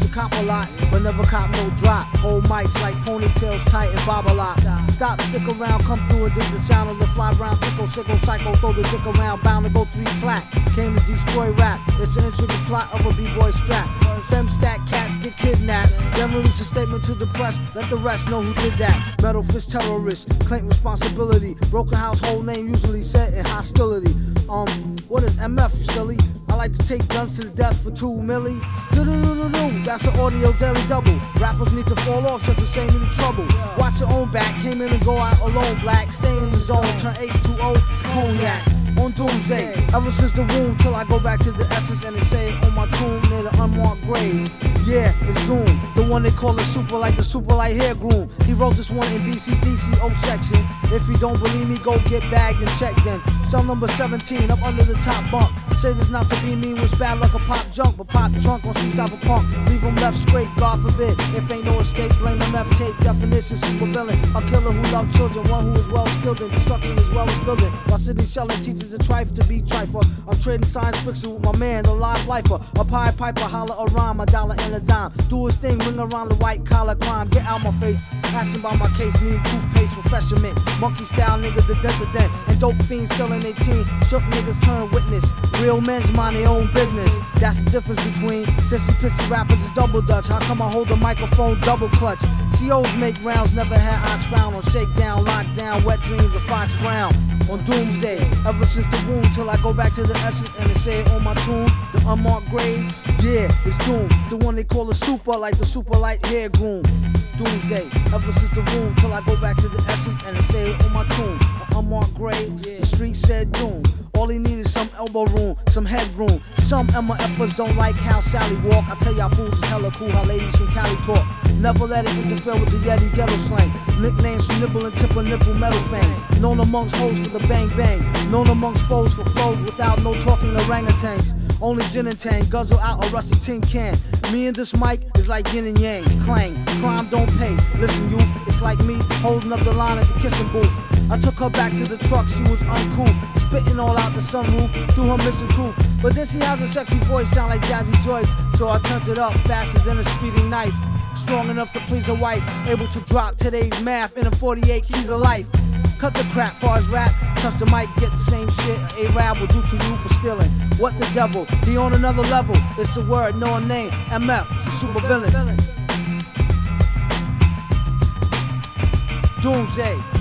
cop a lot, but never cop no drop. Hold mics like ponytails tight and bob a lot. Stop, stick around, come through and dig the sound of the fly round. Pickle, sickle, psycho, throw the dick around, bound to go 3 plat. Came to destroy rap. It's an intricate plot of a b-boy strap. Fem stack cats get kidnapped. Then release a statement to the press. Let the rest know who did that. Metal fist terrorists claim responsibility. Broken household name usually set in hostility. What is MF, you silly? I like to take guns to the death for 2 milli. Do-do-do-do-do, that's an audio daily double. Rappers need to fall off just to save me the trouble. Watch your own back, came in and go out alone. Black, stay in the zone, turn H2O to cognac. On doomsday, ever since the womb till I go back to the essence and they say it on my tomb near the unmarked grave. Yeah, it's Doom, the one they call a super like the super light hair groom. He wrote this one in BCDC O section. If you don't believe me, go get bagged and checked then. Cell number 17 up under the top bunk. Say this not to be mean, was bad like a pop junk, but pop drunk on C-Cyber Punk. Leave him left scrape, God forbid. If ain't no escape, blame MF tape. Definition, super villain. A killer who loved children, one who is well skilled in destruction as well as building. While Sidney Sheldon teaches a trife to be trifer. I'm trading science fiction with my man, the live lifer. A Pied Piper, holler a rhyme, a dollar and a dime. Do his thing, ring around the white collar crime. Get out my face, asking about my case, need toothpaste, refreshment. Monkey style nigga, the dent. And dope fiends still in 18. Shook niggas turn witness. Real men's mind their own business. That's the difference between sissy pissy rappers is double dutch. How come I hold the microphone double clutch? COs make rounds, never had ox found on shakedown, lockdown, wet dreams of Fox Brown. On doomsday, ever since the womb till I go back to the essence and they say it on my tomb, the unmarked grave. Yeah, it's Doom, the one they call a super like the super light hair groom. Doomsday, ever since the womb till I go back to the essence and they say it on my tomb, the unmarked grave. The street said Doom. All he need is some elbow room, some headroom. Some MFers don't like how Sally walk. I tell y'all fools is hella cool how ladies from Cali talk. Never let it interfere with the Yeti ghetto slang. Nicknames from nibble and tipper nipple metal fame. Known amongst hoes for the bang bang. Known amongst foes for flows without no talking orangutans. Only gin and tang, guzzle out a rusty tin can. Me and this mic is like yin and yang. Clang, crime don't pay. Listen youth, it's like me holding up the line at the kissing booth. I took her back to the truck, she was uncouth. Spitting all out the sunroof through her missing tooth. But then she has a sexy voice, sound like Jazzy Joyce. So I turned it up faster than a speeding knife. Strong enough to please a wife, able to drop today's math in a 48 keys of life. Cut the crap, far as rap, touch the mic, get the same shit an A-Rab will do to you for stealing. What the devil, he on another level. It's a word, no a name, MF, the super villain. Doomsday.